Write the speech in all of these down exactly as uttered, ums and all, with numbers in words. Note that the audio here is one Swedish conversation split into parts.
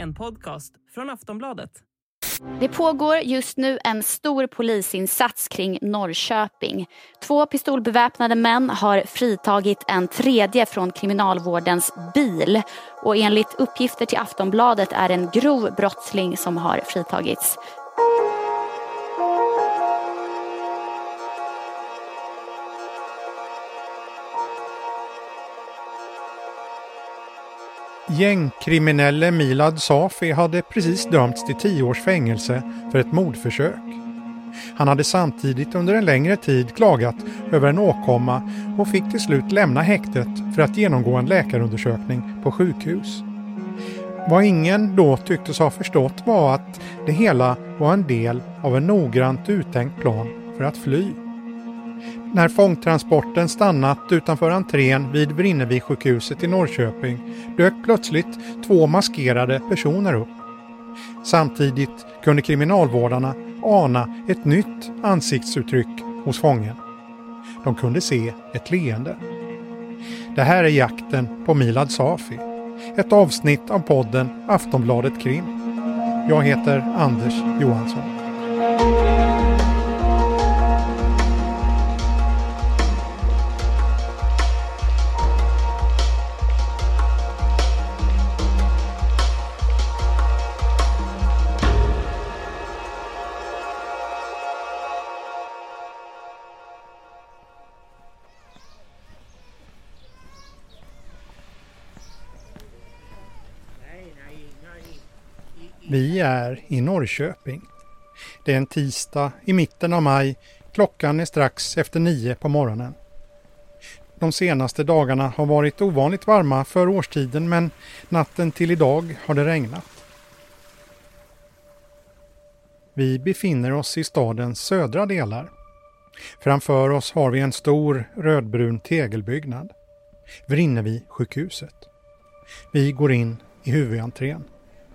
En podcast från Aftonbladet. Det pågår just nu en stor polisinsats kring Norrköping. Två pistolbeväpnade män har fritagit en tredje från kriminalvårdens bil. Och enligt uppgifter till Aftonbladet är en grov brottsling som har fritagits. Gängkriminelle Milad Safi hade precis dömts till tio års fängelse för ett mordförsök. Han hade samtidigt under en längre tid klagat över en åkomma och fick till slut lämna häktet för att genomgå en läkarundersökning på sjukhus. Vad ingen då tycktes ha förstått var att det hela var en del av en noggrant uttänkt plan för att fly. När fångtransporten stannat utanför entrén vid Vrinnevi-sjukhuset i Norrköping dök plötsligt två maskerade personer upp. Samtidigt kunde kriminalvårdarna ana ett nytt ansiktsuttryck hos fången. De kunde se ett leende. Det här är jakten på Milad Safi. Ett avsnitt av podden Aftonbladet Krim. Jag heter Anders Johansson. Vi är i Norrköping. Det är en tisdag i mitten av maj. Klockan är strax efter nio på morgonen. De senaste dagarna har varit ovanligt varma för årstiden, men natten till idag har det regnat. Vi befinner oss i stadens södra delar. Framför oss har vi en stor rödbrun tegelbyggnad. Vrinnevi-sjukhuset. Vi går in i huvudentrén.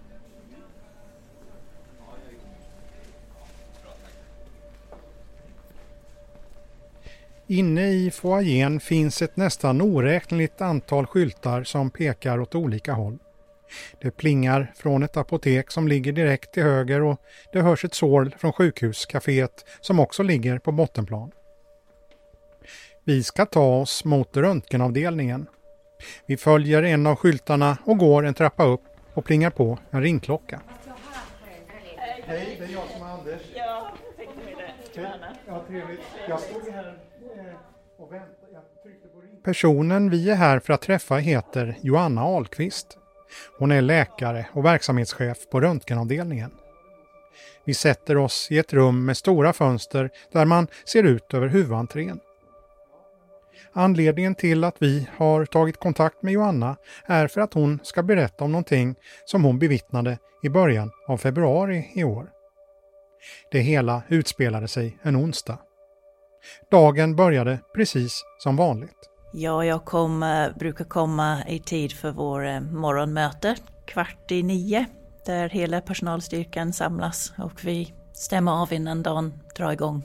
Inne i foajén finns ett nästan oräkneligt antal skyltar som pekar åt olika håll. Det plingar från ett apotek som ligger direkt till höger och det hörs ett sorl från sjukhuscaféet som också ligger på bottenplan. Vi ska ta oss mot röntgenavdelningen. Vi följer en av skyltarna och går en trappa upp och plingar på en ringklocka. Hej, det är jag som är Anders. Ja, jag tänkte med det. Ja, trevligt. Jag stod här och väntade. Jag tryckte på ring. Personen vi är här för att träffa heter Johanna Ahlqvist. Hon är läkare och verksamhetschef på röntgenavdelningen. Vi sätter oss i ett rum med stora fönster där man ser ut över huvudentrén. Anledningen till att vi har tagit kontakt med Johanna är för att hon ska berätta om någonting som hon bevittnade i början av februari i år. Det hela utspelade sig en onsdag. Dagen började precis som vanligt. Ja, jag kom, brukar komma i tid för vår morgonmöte, kvart i nio, där hela personalstyrkan samlas och vi stämmer av innan dagen drar igång.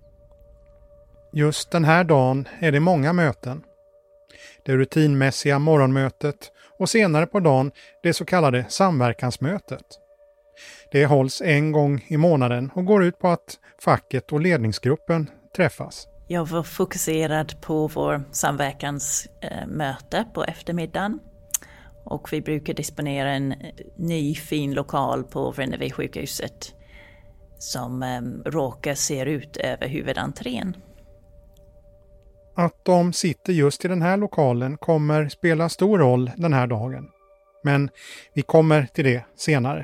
Just den här dagen är det många möten. Det rutinmässiga morgonmötet och senare på dagen det så kallade samverkansmötet. Det hålls en gång i månaden och går ut på att facket och ledningsgruppen träffas. Jag var fokuserad på vår samverkansmöte på eftermiddagen och vi brukar disponera en ny fin lokal på Vrinnevi-sjukhuset som eh, råkar se ut över huvudentrén. Att de sitter just i den här lokalen kommer spela stor roll den här dagen. Men vi kommer till det senare.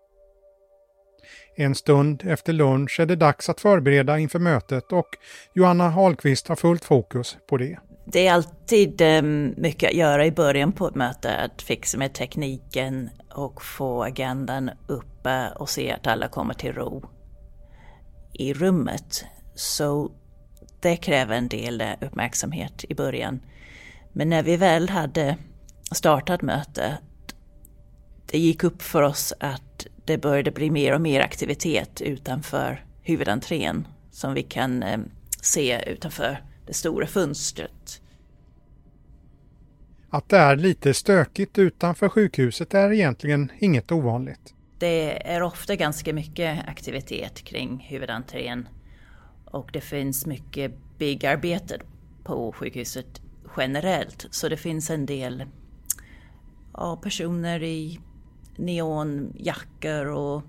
En stund efter lunch är det dags att förbereda inför mötet och Johanna Ahlqvist har fullt fokus på det. Det är alltid eh, mycket att göra i början på ett möte, att fixa med tekniken och få agendan uppe och se att alla kommer till ro i rummet. Så det kräver en del uppmärksamhet i början. Men när vi väl hade startat mötet, det gick upp för oss att det började bli mer och mer aktivitet utanför huvudentrén som vi kan eh, se utanför det stora fönstret. Att det är lite stökigt utanför sjukhuset är egentligen inget ovanligt. Det är ofta ganska mycket aktivitet kring huvudentrén och det finns mycket byggarbete på sjukhuset generellt. Så det finns en del ja, personer i neonjackor och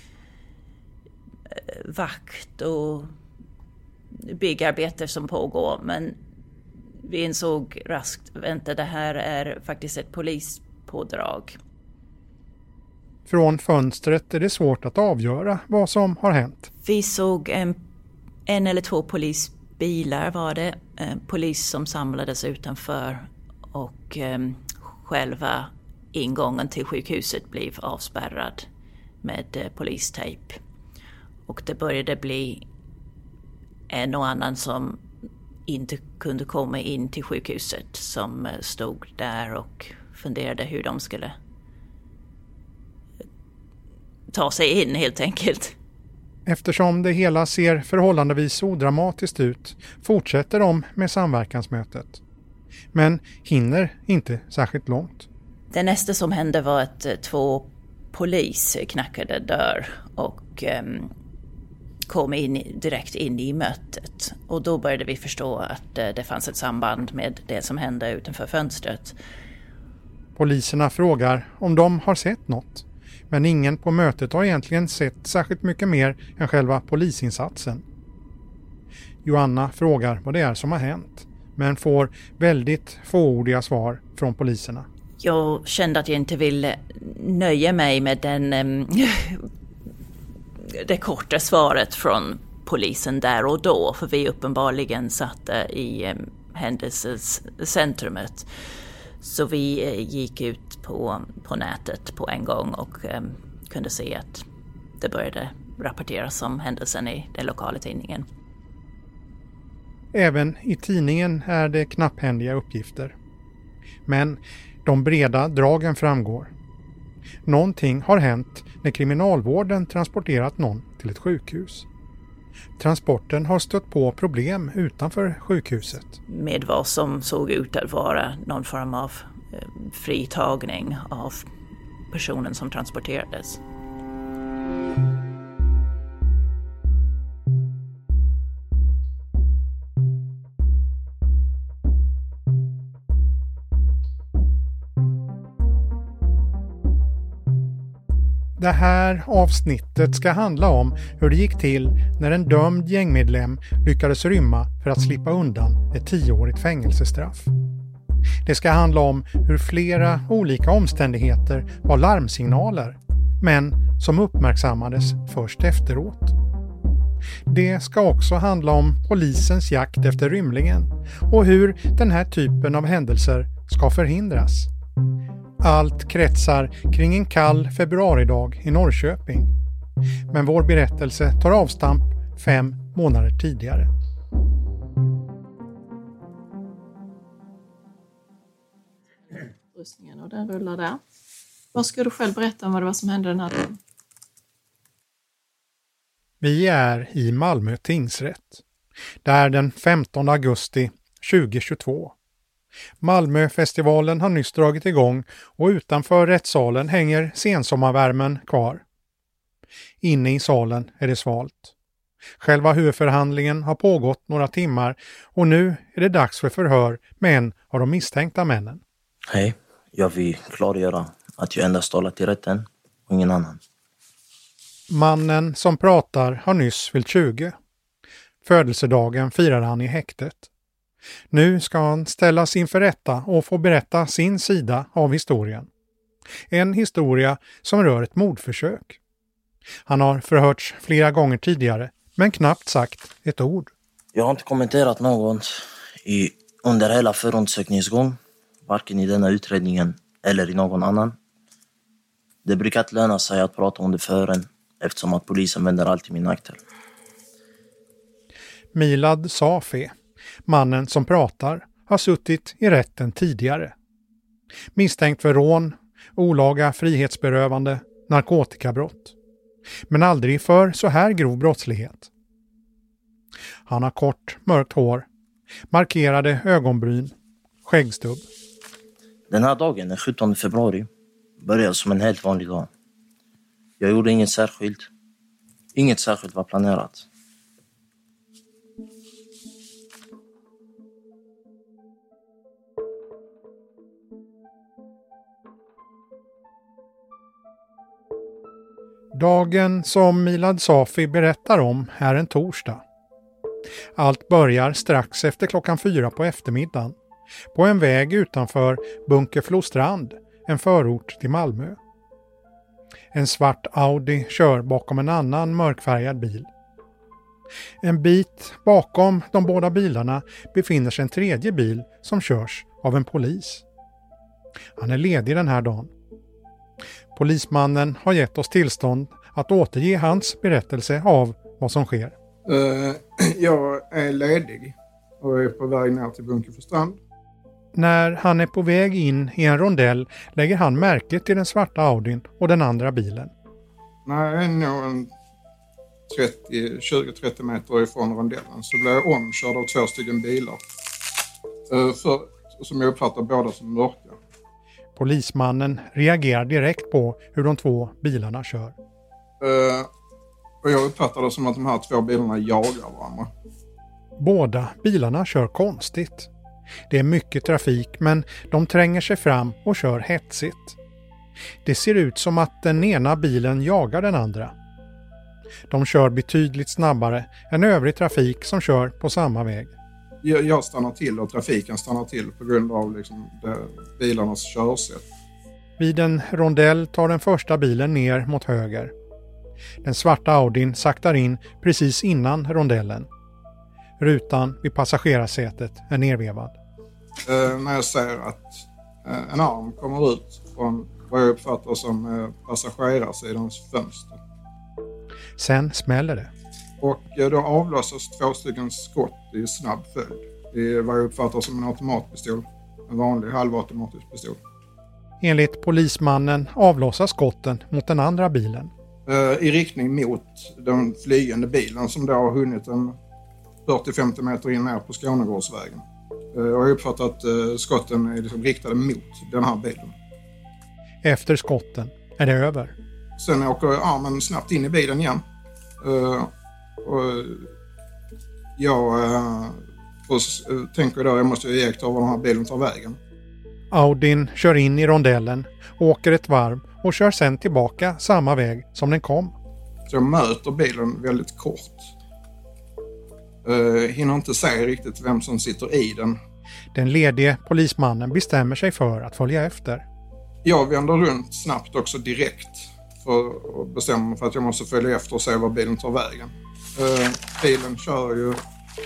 vakt och byggarbete som pågår. Men vi insåg raskt, vänta, det här är faktiskt ett polispådrag. Från fönstret är det svårt att avgöra vad som har hänt. Vi såg en, en eller två polisbilar var det. En polis som samlades utanför och eh, själva ingången till sjukhuset blev avspärrad med eh, polistejp. Och det började bli en och annan som inte kunde komma in till sjukhuset som eh, stod där och funderade hur de skulle ta sig in helt enkelt. Eftersom det hela ser förhållandevis odramatiskt ut fortsätter de med samverkansmötet. Men hinner inte särskilt långt. Det nästa som hände var att två polis knackade dörr och um, kom in, direkt in i mötet. Och då började vi förstå att uh, det fanns ett samband med det som hände utanför fönstret. Poliserna frågar om de har sett något. Men ingen på mötet har egentligen sett särskilt mycket mer än själva polisinsatsen. Joanna frågar vad det är som har hänt, men får väldigt fåordiga svar från poliserna. Jag kände att jag inte ville nöja mig med den, um, det korta svaret från polisen där och då, för vi uppenbarligen satte i um, händelsescentrumet. Så vi uh, gick ut på, på nätet på en gång och um, kunde se att det började rapporteras om händelsen i den lokala tidningen. Även i tidningen är det knapphändiga uppgifter. Men de breda dragen framgår. Någonting har hänt när kriminalvården transporterat någon till ett sjukhus. Transporten har stött på problem utanför sjukhuset. Med vad som såg ut att vara någon form av eh, fritagning av personen som transporterades. Det här avsnittet ska handla om hur det gick till när en dömd gängmedlem lyckades rymma för att slippa undan ett tioårigt fängelsestraff. Det ska handla om hur flera olika omständigheter var larmsignaler, men som uppmärksammades först efteråt. Det ska också handla om polisens jakt efter rymlingen och hur den här typen av händelser ska förhindras. Allt kretsar kring en kall februaridag i Norrköping. Men vår berättelse tar avstamp fem månader tidigare. Rustningen och den rullar där. Vad ska du själv berätta om vad det var som hände den här dagen? Vi är i Malmö tingsrätt. Det är den femtonde augusti tjugohundratjugotvå. Malmöfestivalen har nyss dragit igång och utanför rättssalen hänger sensommarvärmen kvar. Inne i salen är det svalt. Själva huvudförhandlingen har pågått några timmar och nu är det dags för förhör med en av de misstänkta männen. Hej, jag vill klargöra att jag endast talar till rätten och ingen annan. Mannen som pratar har nyss fyllt tjugo. Födelsedagen firar han i häktet. Nu ska han ställas inför rätta och få berätta sin sida av historien. En historia som rör ett mordförsök. Han har förhörts flera gånger tidigare, men knappt sagt ett ord. Jag har inte kommenterat något i, under hela förundersökningsgång, varken i denna utredningen eller i någon annan. Det brukar inte löna sig att prata under fören eftersom att polisen vänder alltid min nackdel. Milad Safi, mannen som pratar, har suttit i rätten tidigare. Misstänkt för rån, olaga frihetsberövande, narkotikabrott. Men aldrig för så här grov brottslighet. Han har kort, mörkt hår, markerade ögonbryn, skäggstubb. Den här dagen, den sjuttonde februari, började som en helt vanlig dag. Jag gjorde inget särskilt. Inget särskilt var planerat. Dagen som Milad Safi berättar om är en torsdag. Allt börjar strax efter klockan fyra på eftermiddagen på en väg utanför Bunkeflostrand, en förort till Malmö. En svart Audi kör bakom en annan mörkfärgad bil. En bit bakom de båda bilarna befinner sig en tredje bil som körs av en polis. Han är ledig den här dagen. Polismannen har gett oss tillstånd att återge hans berättelse av vad som sker. Uh, jag är ledig och är på väg ner till Bunkeflostrand. När han är på väg in i en rondell lägger han märke till den svarta Audin och den andra bilen. När jag är nog en tjugo till trettio meter ifrån rondellen så blir jag omkörd av två stycken bilar. Uh, för, som jag uppfattar båda som mörka. Polismannen reagerar direkt på hur de två bilarna kör. Uh, och jag uppfattar det som att de här två bilarna jagar varandra. Båda bilarna kör konstigt. Det är mycket trafik men de tränger sig fram och kör hetsigt. Det ser ut som att den ena bilen jagar den andra. De kör betydligt snabbare än övrig trafik som kör på samma väg. Jag, jag stannar till och trafiken stannar till på grund av liksom det, bilarnas körsätt. Vid en rondell tar den första bilen ner mot höger. Den svarta Audin saktar in precis innan rondellen. Rutan vid passagerarsätet är nervevad. Eh, när jag ser att eh, en arm kommer ut från vad jag uppfattar som eh, passagerarsidans fönster. Sen smäller det. Och eh, då avlossas två stycken skott i snabb följd. Det är vad jag uppfattar som en automatpistol. En vanlig halvautomatisk pistol. Enligt polismannen avlossas skotten mot den andra bilen. Eh, I riktning mot den flygande bilen som då har hunnit en fyrtio till femtio meter in här på Skånegårdsvägen. Uh, jag har uppfattat att uh, skotten är liksom riktade mot den här bilen. Efter skotten är det över. Sen åker armen snabbt in i bilen igen. Uh, och jag uh, och, uh, tänker då att jag måste iaktta var den här bilen tar vägen. Audin kör in i rondellen, åker ett varv och kör sen tillbaka samma väg som den kom. Så jag möter bilen väldigt kort. Uh, hinner inte se riktigt vem som sitter i den. Den ledige polismannen bestämmer sig för att följa efter. Jag vänder runt snabbt också direkt för att bestämma mig för att jag måste följa efter och se var bilen tar vägen. Uh, bilen kör ju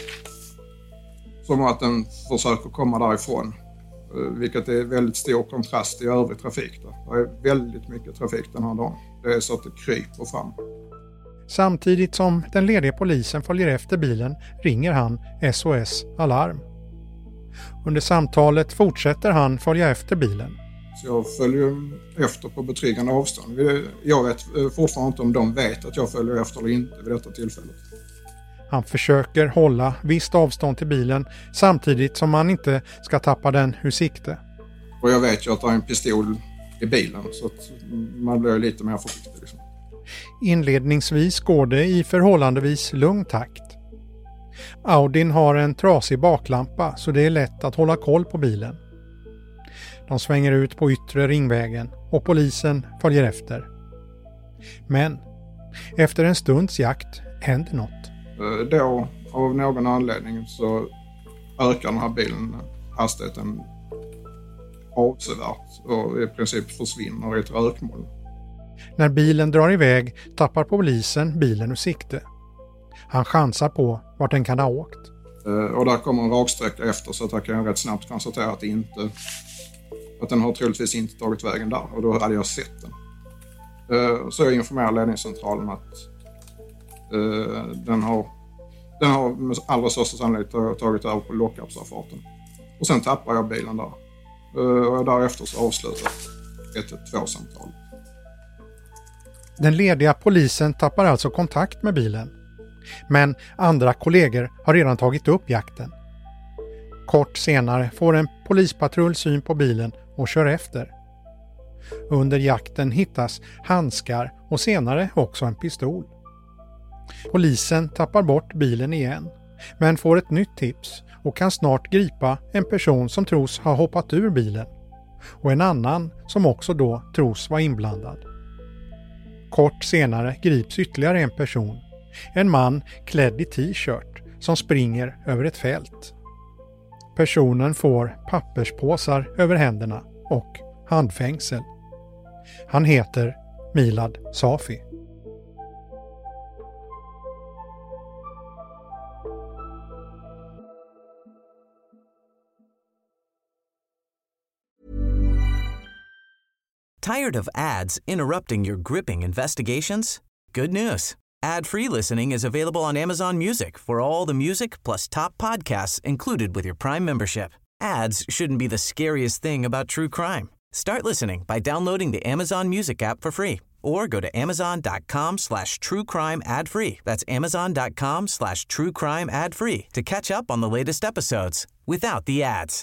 som att den försöker komma därifrån. Uh, vilket är väldigt stor kontrast i övrig trafik. Där. Det är väldigt mycket trafik den här dagen. Det är så att det kryper fram. Samtidigt som den lediga polisen följer efter bilen ringer han S O S Alarm. Under samtalet fortsätter han följa efter bilen. Så jag följer efter på betryggande avstånd. Jag vet fortfarande inte om de vet att jag följer efter eller inte vid detta tillfället. Han försöker hålla visst avstånd till bilen samtidigt som man inte ska tappa den ur sikte. Och jag vet ju att det är en pistol i bilen så att man blir lite mer försiktig liksom. Inledningsvis går det i förhållandevis lugn takt. Audin har en trasig baklampa så det är lätt att hålla koll på bilen. De svänger ut på yttre ringvägen och polisen följer efter. Men efter en stunds jakt händer något. Då av någon anledning så ökar den här bilen hastigheten avsevärt och i princip försvinner i ett rökmoln. När bilen drar iväg tappar polisen bilen ur sikte. Han chansar på vart den kan ha åkt. Och där kommer en raksträcka efter så att jag kan rätt snabbt konstatera att, det inte, att den har troligtvis inte tagit vägen där. Och då hade jag sett den. Så jag informerar ledningscentralen att den har, den har med allra största sannolikhet tagit över på lockupsavfarten. Och sen tappar jag bilen där. Och därefter så avslutar ett ett två-samtal. Den lediga polisen tappar alltså kontakt med bilen. Men andra kollegor har redan tagit upp jakten. Kort senare får en polispatrull syn på bilen och kör efter. Under jakten hittas handskar och senare också en pistol. Polisen tappar bort bilen igen, men får ett nytt tips och kan snart gripa en person som tros ha hoppat ur bilen och en annan som också då tros vara inblandad. Kort senare grips ytterligare en person, en man klädd i t-shirt som springer över ett fält. Personen får papperspåsar över händerna och handfängsel. Han heter Milad Safi. Tired of ads interrupting your gripping investigations? Good news. Ad-free listening is available on Amazon Music for all the music plus top podcasts included with your Prime membership. Ads shouldn't be the scariest thing about true crime. Start listening by downloading the Amazon Music app for free or go to amazon.com slash true crime ad free. That's amazon.com slash true crime ad free to catch up on the latest episodes without the ads.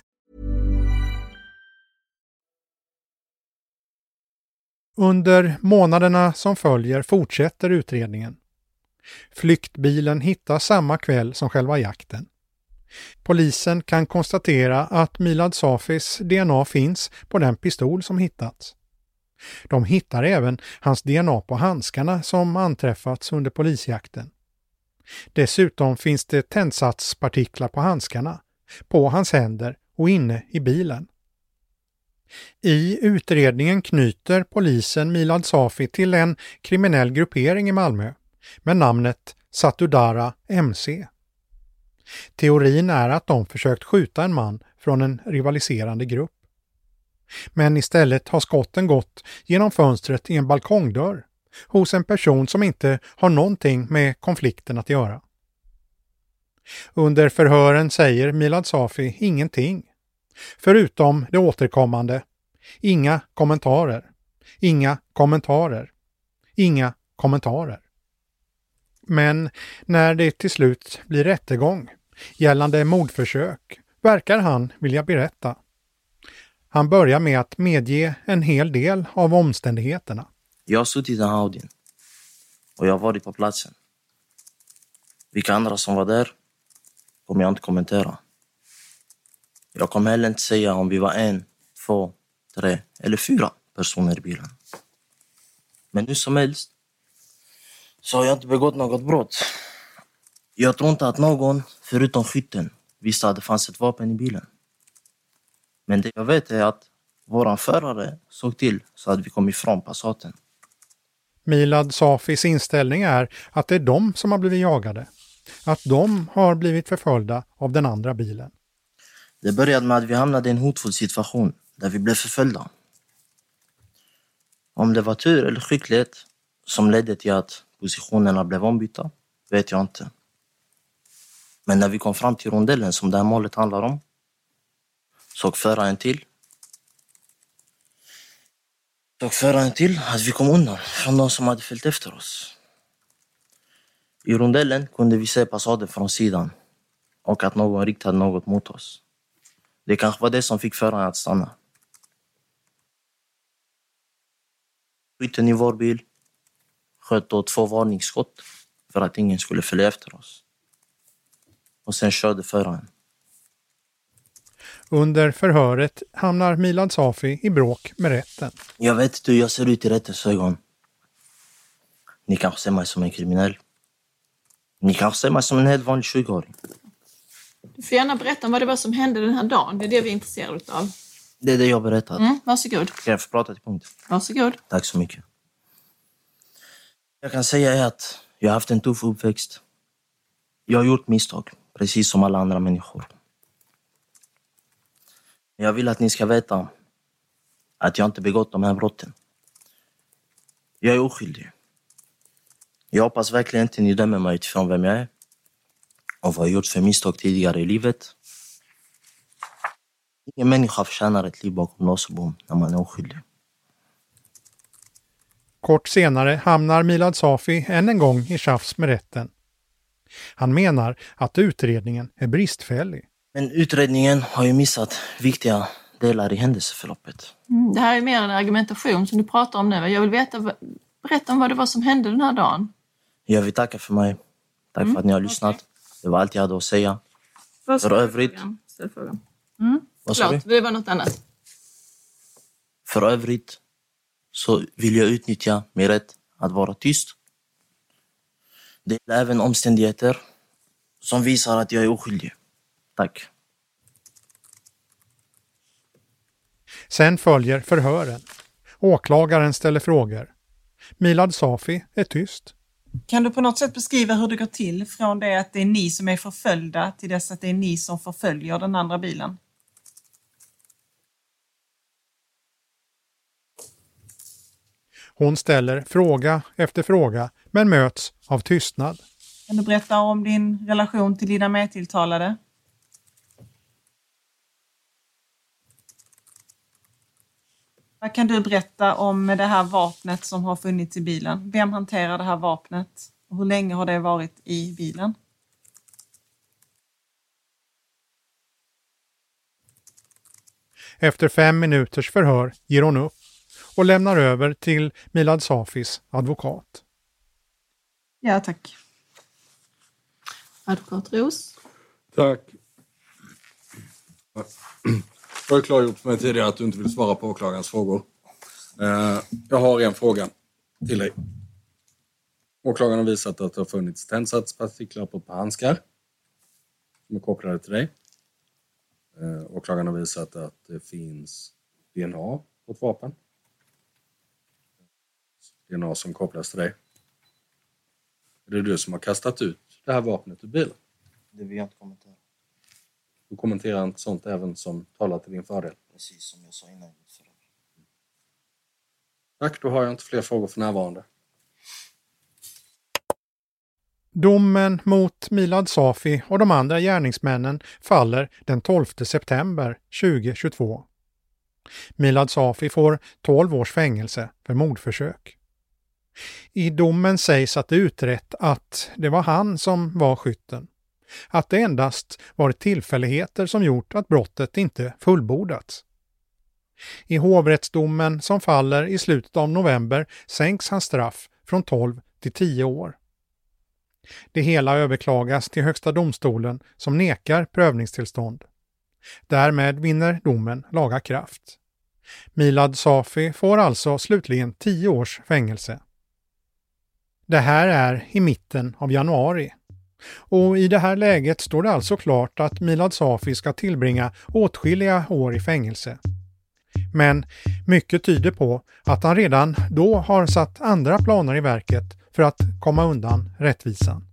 Under månaderna som följer fortsätter utredningen. Flyktbilen hittas samma kväll som själva jakten. Polisen kan konstatera att Milad Safis D N A finns på den pistol som hittats. De hittar även hans D N A på handskarna som anträffats under polisjakten. Dessutom finns det tändsatspartiklar på handskarna, på hans händer och inne i bilen. I utredningen knyter polisen Milad Safi till en kriminell gruppering i Malmö med namnet Satudara M C. Teorin är att de försökt skjuta en man från en rivaliserande grupp. Men istället har skotten gått genom fönstret i en balkongdörr hos en person som inte har någonting med konflikten att göra. Under förhören säger Milad Safi ingenting. Förutom det återkommande, inga kommentarer, inga kommentarer, inga kommentarer. Men när det till slut blir rättegång gällande mordförsök verkar han vilja berätta. Han börjar med att medge en hel del av omständigheterna. Jag har suttit i den här Audin och jag har varit på platsen. Vilka andra som var där kommer jag inte kommentera. Jag kommer heller inte säga om vi var en, två, tre eller fyra personer i bilen. Men nu som helst så har jag inte begått något brott. Jag tror inte att någon, förutom skytten, visste att det fanns ett vapen i bilen. Men det jag vet är att våran förare såg till så att vi kom ifrån Passaten. Milad Safis inställning är att det är de som har blivit jagade. Att de har blivit förföljda av den andra bilen. Det började med att vi hamnade i en hotfull situation där vi blev förföljda. Om det var tur eller skicklighet som ledde till att positionerna blev ombytta vet jag inte. Men när vi kom fram till rondellen som det här målet handlar om såg föraren till såg föraren till att vi kom undan från de som hade följt efter oss. I rondellen kunde vi se Passaten från sidan och att någon riktade något mot oss. Det kanske var det som fick föraren att stanna. Skytten i vår bil sköt då två varningsskott för att ingen skulle följa efter oss. Och sen körde föraren. Under förhöret hamnar Milad Safi i bråk med rätten. Jag vet inte hur jag ser ut i rättens ögon. Ni kanske ser mig som en kriminell. Ni kanske ser mig som en helt vanlig tjugoåring. Du får gärna berätta om vad det var som hände den här dagen. Det är det vi är intresserade av. Det är det jag berättat. Mm, varsågod. Kan jag få prata till punkt? Varsågod. Tack så mycket. Jag kan säga är att jag har haft en tuff uppväxt. Jag har gjort misstag, precis som alla andra människor. Jag vill att ni ska veta att jag inte begått de här brotten. Jag är oskyldig. Jag hoppas verkligen inte ni dömer mig utifrån vem jag är och vad jag gjort för misstag tidigare i livet. Ingen människa förtjänar ett liv bakom lås och bom när man är oskyldig. Kort senare hamnar Milad Safi än en gång i tjafs med rätten. Han menar att utredningen är bristfällig Men utredningen har ju missat viktiga delar i händelseförloppet. Mm, det här är mer en argumentation som du pratar om nu. Jag vill veta, berätta om vad det var som hände den här dagen. Jag vill tacka för mig. Tack mm, för att ni har lyssnat. Okay. Det var allt jag hade att säga. Vad för övrigt... Frågan? Ställ frågan. Mm. Vad Klart, det var något annat. För övrigt så vill jag utnyttja min rätt att vara tyst. Det är även omständigheter som visar att jag är oskyldig. Tack. Sen följer förhören. Åklagaren ställer frågor. Milad Safi är tyst. Kan du på något sätt beskriva hur det går till från det att det är ni som är förföljda till dess att det är ni som förföljer den andra bilen? Hon ställer fråga efter fråga men möts av tystnad. Kan du berätta om din relation till dina medtilltalade? Vad kan du berätta om det här vapnet som har funnits i bilen? Vem hanterar det här vapnet? Och hur länge har det varit i bilen? Efter fem minuters förhör ger hon upp och lämnar över till Milad Safis advokat. Ja, tack. Advokat Ros. Tack. Jag har klargjort för mig tidigare att du inte vill svara på åklagarens frågor. Jag har en fråga till dig. Åklagaren har visat att det har funnits tändsatspartiklar på ett par handskar som är kopplade till dig. Åklagaren har visat att det finns D N A på ett vapen. D N A som kopplas till dig. Är det du som har kastat ut det här vapnet ur bilen? Det vill jag inte kommentera. Du kommenterar inte sånt även som talar till din fördel? Precis som jag sa innan. Tack, då har jag inte fler frågor för närvarande. Domen mot Milad Safi och de andra gärningsmännen faller den tolfte september tjugohundratjugotvå. Milad Safi får tolv års fängelse för mordförsök. I domen sägs att det är utrett att det var han som var skytten. Att det endast varit tillfälligheter som gjort att brottet inte fullbordats. I hovrättsdomen som faller i slutet av november sänks hans straff från tolv till tio år. Det hela överklagas till Högsta domstolen som nekar prövningstillstånd. Därmed vinner domen laga kraft. Milad Safi får alltså slutligen tio års fängelse. Det här är i mitten av januari. Och i det här läget står det alltså klart att Milad Safi ska tillbringa åtskilliga år i fängelse. Men mycket tyder på att han redan då har satt andra planer i verket för att komma undan rättvisan.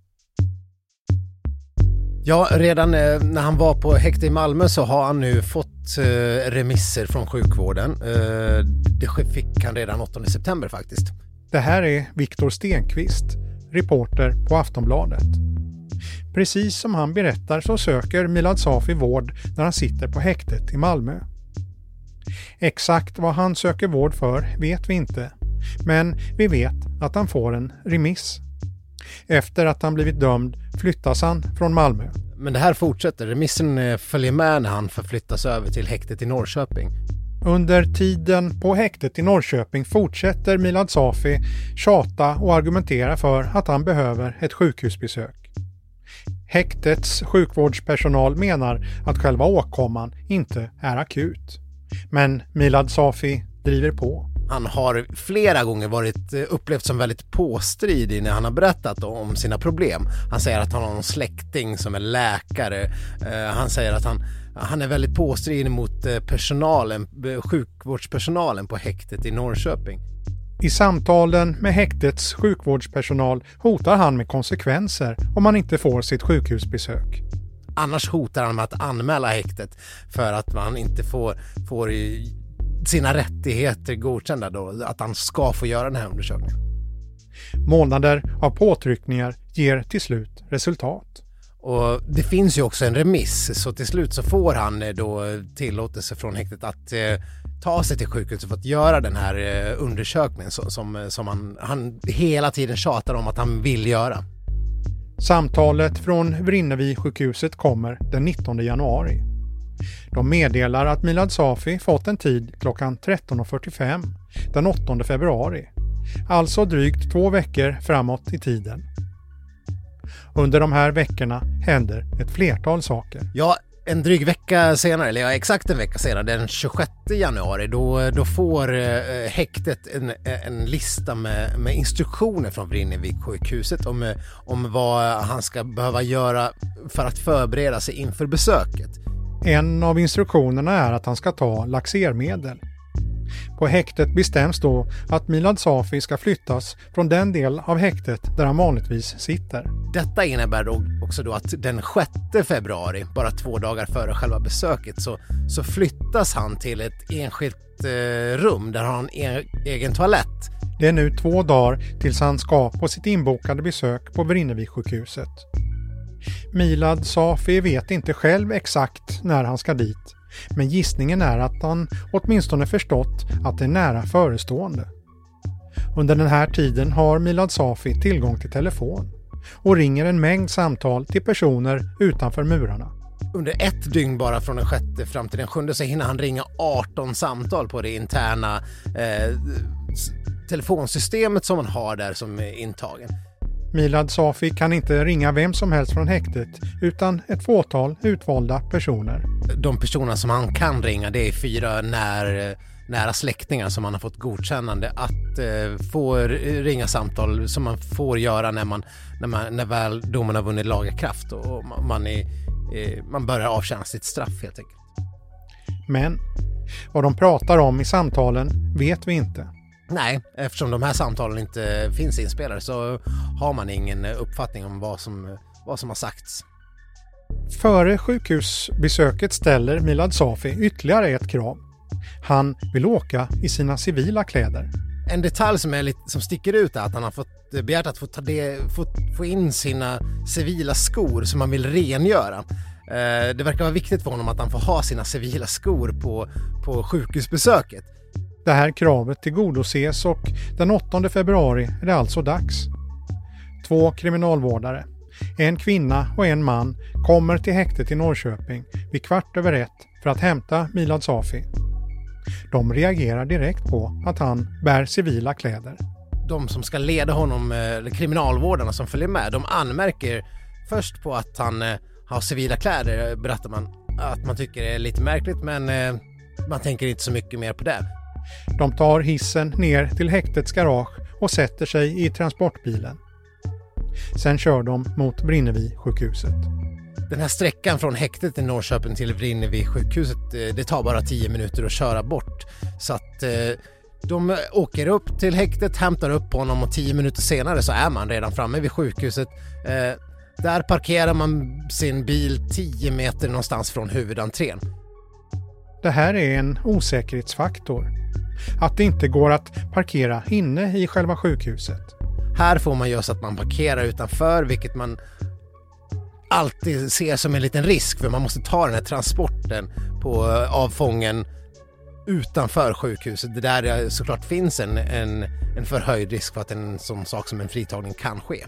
Ja, redan när han var på häkte i Malmö så har han nu fått eh, remisser från sjukvården. Eh, det fick han redan åttonde september faktiskt. Det här är Viktor Stenqvist, reporter på Aftonbladet. Precis som han berättar så söker Milad Safi vård när han sitter på häktet i Malmö. Exakt vad han söker vård för vet vi inte, men vi vet att han får en remiss. Efter att han blivit dömd flyttas han från Malmö. Men det här fortsätter, remissen följer med när han förflyttas över till häktet i Norrköping. Under tiden på häktet i Norrköping fortsätter Milad Safi tjata och argumentera för att han behöver ett sjukhusbesök. Häktets sjukvårdspersonal menar att själva åkomman inte är akut. Men Milad Safi driver på. Han har flera gånger varit upplevt som väldigt påstridig när han har berättat om sina problem. Han säger att han har någon släkting som är läkare. Han säger att han, han är väldigt påstridig mot personalen, sjukvårdspersonalen på häktet i Norrköping. I samtalen med häktets sjukvårdspersonal hotar han med konsekvenser om han inte får sitt sjukhusbesök. Annars hotar han med att anmäla häktet för att man inte får, får sina rättigheter godkända då, att han ska få göra den här undersökningen. Månader av påtryckningar ger till slut resultat. Och det finns ju också en remiss, så till slut så får han då tillåtelse från häktet att eh, ta sig till sjukhuset för att göra den här eh, undersökningen som, som, som han, han hela tiden tjatar om att han vill göra. Samtalet från Vrinnevi-sjukhuset kommer den nittonde januari. De meddelar att Milad Safi fått en tid klockan tretton fyrtiofem den åttonde februari. Alltså drygt två veckor framåt i tiden. Under de här veckorna händer ett flertal saker. Ja, en dryg vecka senare, eller ja, exakt en vecka senare, den tjugosjätte januari, då, då får eh, häktet en, en lista med, med instruktioner från Vrinnevi-sjukhuset om, om vad han ska behöva göra för att förbereda sig inför besöket. En av instruktionerna är att han ska ta laxermedel. På häktet bestäms då att Milad Safi ska flyttas från den del av häktet där han vanligtvis sitter. Detta innebär då också då att den sjätte februari, bara två dagar före själva besöket, så, så flyttas han till ett enskilt eh, rum där han har en e- egen toalett. Det är nu två dagar tills han ska på sitt inbokade besök på Vrinnevi-sjukhuset. Milad Safi vet inte själv exakt när han ska dit, men gissningen är att han åtminstone förstått att det är nära förestående. Under den här tiden har Milad Safi tillgång till telefon och ringer en mängd samtal till personer utanför murarna. Under ett dygn bara från den sjätte fram till den sjunde så hinner han ringa arton samtal på det interna eh, telefonsystemet som man har där som är intagen. Milad Safi kan inte ringa vem som helst från häktet utan ett fåtal utvalda personer. De personer som han kan ringa, det är fyra när, nära släktingar som han har fått godkännande att eh, få ringa samtal som man får göra när, man, när, man, när väl domen har vunnit laga kraft och man, är, eh, man börjar avtjäna sitt straff helt enkelt. Men vad de pratar om i samtalen vet vi inte. Nej, eftersom de här samtalen inte finns inspelade så har man ingen uppfattning om vad som, vad som har sagts. Före sjukhusbesöket ställer Milad Safi ytterligare ett krav. Han vill åka i sina civila kläder. En detalj som, är lite, som sticker ut är att han har fått begärt att få, ta det, få, få in sina civila skor som han vill rengöra. Eh, det verkar vara viktigt för honom att han får ha sina civila skor på, på sjukhusbesöket. Det här kravet tillgodoses och den åttonde februari är det alltså dags. Två kriminalvårdare, en kvinna och en man, kommer till häktet i Norrköping vid kvart över ett för att hämta Milad Safi. De reagerar direkt på att han bär civila kläder. De som ska leda honom, kriminalvårdarna som följer med, de anmärker först på att han har civila kläder, berättar man. Att man tycker det är lite märkligt, men man tänker inte så mycket mer på det. De tar hissen ner till häktets garage och sätter sig i transportbilen. Sen kör de mot Vrinnevi-sjukhuset. Den här sträckan från häktet i Norrköping till Vrinnevi-sjukhuset, det tar bara tio minuter att köra bort. Så att eh, de åker upp till häktet, hämtar upp honom och tio minuter senare så är man redan framme vid sjukhuset. Eh, där parkerar man sin bil tio meter någonstans från huvudentrén. Det här är en osäkerhetsfaktor. Att det inte går att parkera inne i själva sjukhuset. Här får man göra så att man parkerar utanför, vilket man alltid ser som en liten risk, för man måste ta den här transporten på avfången utanför sjukhuset. Det där såklart finns en, en, en förhöjd risk för att en sån sak som en fritagning kan ske.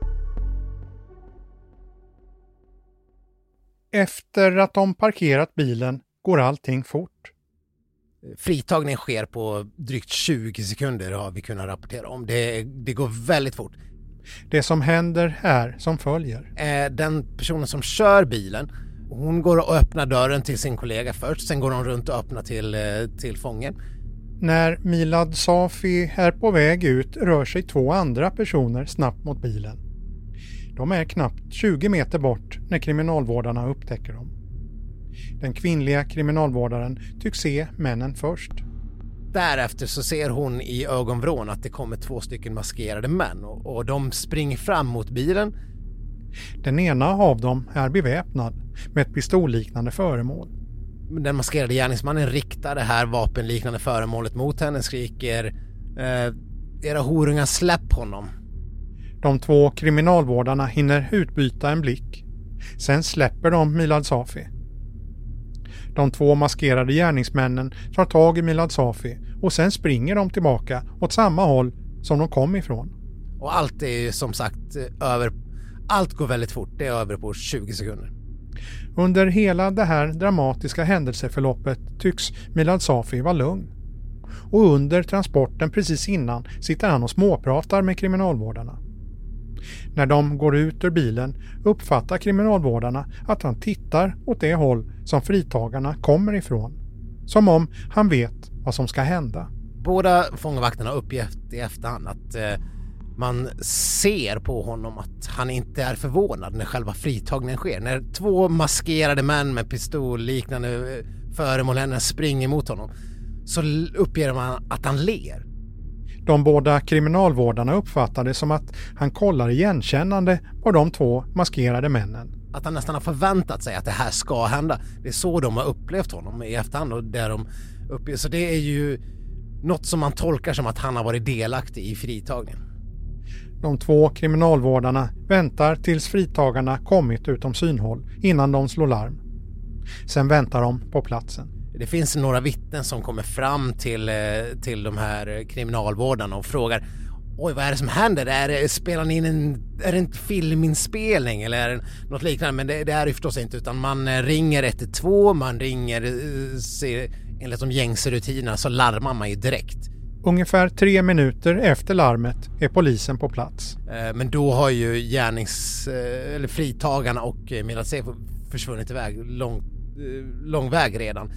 Efter att de parkerat bilen går allting fort. Fritagning sker på drygt tjugo sekunder har vi kunnat rapportera om. Det, det går väldigt fort. Det som händer är som följer. Den personen som kör bilen, hon går och öppnar dörren till sin kollega först. Sen går hon runt och öppnar till, till fången. När Milad Safi är på väg ut rör sig två andra personer snabbt mot bilen. De är knappt tjugo meter bort när kriminalvårdarna upptäcker dem. Den kvinnliga kriminalvårdaren tycks se männen först. Därefter så ser hon i ögonvrån att det kommer två stycken maskerade män och, och de springer fram mot bilen. Den ena av dem är beväpnad med ett pistolliknande föremål. Den maskerade gärningsmannen riktar det här vapenliknande föremålet mot henne och skriker eh, era horungar, släpp honom. De två kriminalvårdarna hinner utbyta en blick. Sen släpper de Milad Safi. De två maskerade gärningsmännen tar tag i Milad Safi och sen springer de tillbaka åt samma håll som de kom ifrån. Och allt är ju som sagt över, Allt går väldigt fort, det är över på tjugo sekunder. Under hela det här dramatiska händelseförloppet tycks Milad Safi vara lugn. Och under transporten precis innan sitter han och småpratar med kriminalvårdarna. När de går ut ur bilen uppfattar kriminalvårdarna att han tittar åt det håll som fritagarna kommer ifrån. Som om han vet vad som ska hända. Båda fångvakterna har uppgett i efterhand att eh, man ser på honom att han inte är förvånad när själva fritagningen sker. När två maskerade män med pistolliknande föremål springer mot honom så uppger man att han ler. De båda kriminalvårdarna uppfattade som att han kollar igenkännande på de två maskerade männen. Att han nästan har förväntat sig att det här ska hända. Det är så de har upplevt honom i efterhand. Och där de uppger. Så det är ju något som man tolkar som att han har varit delaktig i fritagningen. De två kriminalvårdarna väntar tills fritagarna kommit utom synhåll innan de slår larm. Sen väntar de på platsen. Det finns några vittnen som kommer fram till, till de här kriminalvårdarna och frågar: oj, vad är det som händer? Är det, spelar ni in en, är det en filminspelning eller är det något liknande? Men det, det är det förstås inte, utan man ringer ett ett två, man ringer se, enligt de gängse rutinerna så larmar man ju direkt. Ungefär tre minuter efter larmet är polisen på plats. Men då har ju gärnings, eller fritagarna och Milad Safi försvunnit iväg långt lång väg redan.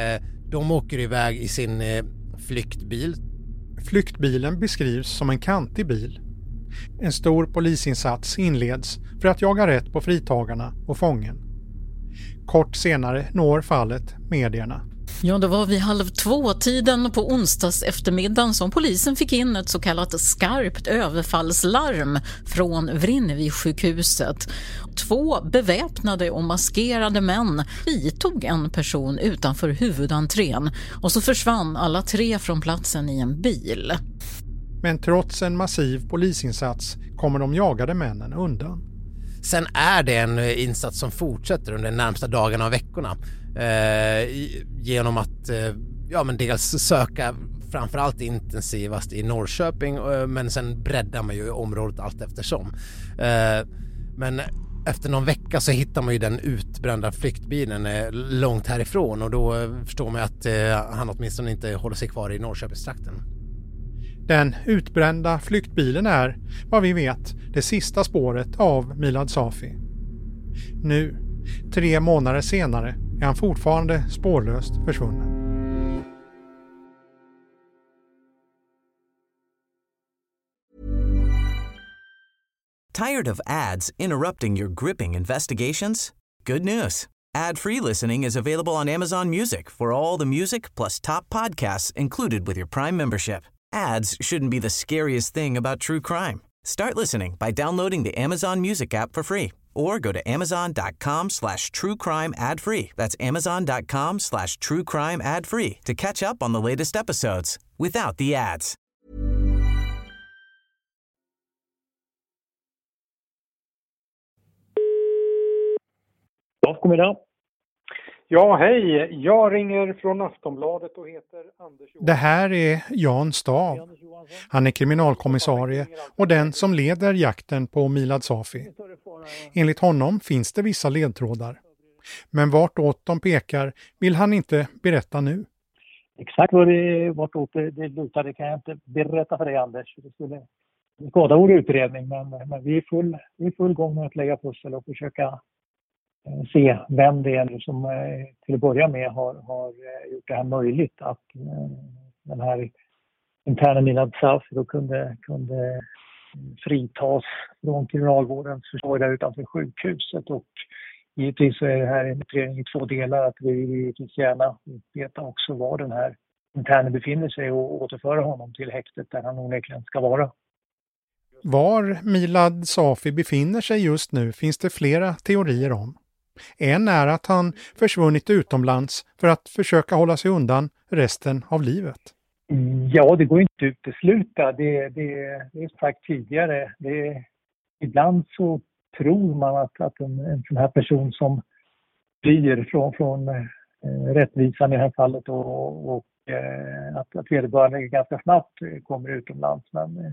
De åker iväg i sin flyktbil. Flyktbilen beskrivs som en kantig bil. En stor polisinsats inleds för att jaga rätt på fritagarna och fången. Kort senare når fallet medierna. Ja, det var vid halv två-tiden på onsdags eftermiddagen som polisen fick in ett så kallat skarpt överfallslarm från Vrinnevi-sjukhuset. Två beväpnade och maskerade män fritog en person utanför huvudentrén och så försvann alla tre från platsen i en bil. Men trots en massiv polisinsats kommer de jagade männen undan. Sen är det en insats som fortsätter under de närmsta dagarna och veckorna. Eh, genom att eh, ja, men dels söka framförallt intensivast i Norrköping, eh, men sen breddar man ju området allt eftersom. Eh, men efter någon vecka så hittar man ju den utbrända flyktbilen eh, långt härifrån och då eh, förstår man att eh, han åtminstone inte håller sig kvar i Norrköpingstrakten. Den utbrända flyktbilen är, vad vi vet, det sista spåret av Milad Safi. Nu, tre månader senare, är han fortfarande spårlöst försvunnen. Tired of ads interrupting your gripping investigations? Good news. Ad-free listening is available on Amazon Music for all the music plus top podcasts included with your Prime membership. Ads shouldn't be the scariest thing about true crime. Start listening by downloading the Amazon Music app for free or go to amazon.com slash true crime ad free. That's amazon.com slash true crime ad free to catch up on the latest episodes without the ads. God middag. Ja, hej. Jag ringer från Aftonbladet och heter Anders Johansson. Det här är Jan Stav. Han är kriminalkommissarie och den som leder jakten på Milad Safi. Enligt honom finns det vissa ledtrådar. Men vartåt de pekar vill han inte berätta nu. Exakt vad det, vartåt det, det lutar, det kan jag inte berätta för dig, Anders. Det skulle skada vår utredning, men, men vi är full, vi är full gång med att lägga pussel och försöka se vem det är nu som till att börja med har, har gjort det här möjligt, att den här interna Milad Safi då kunde, kunde fritas från kriminalvårdens försorg där utanför sjukhuset. Och givetvis så är det här en utredning i två delar, att vi givetvis gärna veta också var den här internen befinner sig och återföra honom till häktet där han onekligen ska vara. Var Milad Safi befinner sig just nu finns det flera teorier om. En är att han försvunnit utomlands för att försöka hålla sig undan resten av livet. Ja, det går inte att utesluta. Det, det, det är sagt tidigare. Det, ibland så tror man att, att en, en sån här person som flyr från, från eh, rättvisan i det här fallet och, och eh, att, att vederbörande ganska snabbt kommer utomlands. Men eh,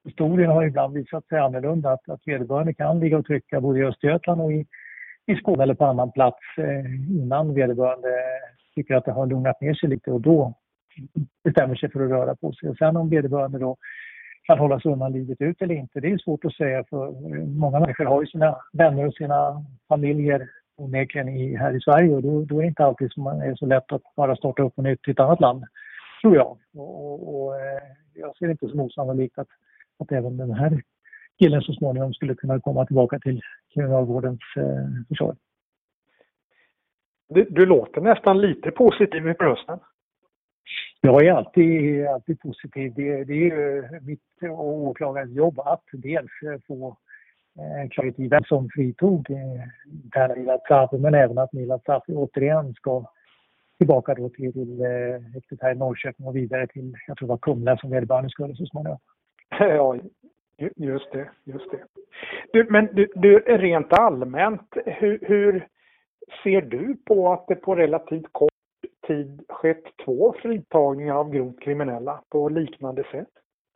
historien har ibland visat sig annorlunda, att, att vederbörande kan ligga och trycka både i Östergötland och i, i Skåne eller på annan plats eh, innan vederbörande tycker att det har lugnat ner sig lite och då bestämmer sig för att röra på sig. Och sen om vederbörande då kan hålla sig undan livet ut eller inte, det är svårt att säga, för många människor har ju sina vänner och sina familjer onekligen i, här i Sverige, och då, då är det inte alltid som man är så lätt att bara starta upp och nytt i ett annat land, tror jag. Och, och, och jag ser det inte som osannolikt att, att även den här killen så småningom skulle kunna komma tillbaka till kriminalvårdens eh, försvar. Du, du låter nästan lite positiv i rösten. Jag är alltid, alltid positiv. Det, det är ju mitt och åklagarens jobb att dels få eh, klarhet i vem som fritog interna eh, Milad Safi, men även att Milad Safi återigen ska tillbaka då till, till eh, häktet här i Norrköping och vidare till, jag tror det var Kumla som vederbörande skulle så småningom. Ja, just det. Just det. Du, men du, du, rent allmänt, hur, hur ser du på att det på relativt kort tid skett två fritagningar av grovt kriminella på liknande sätt?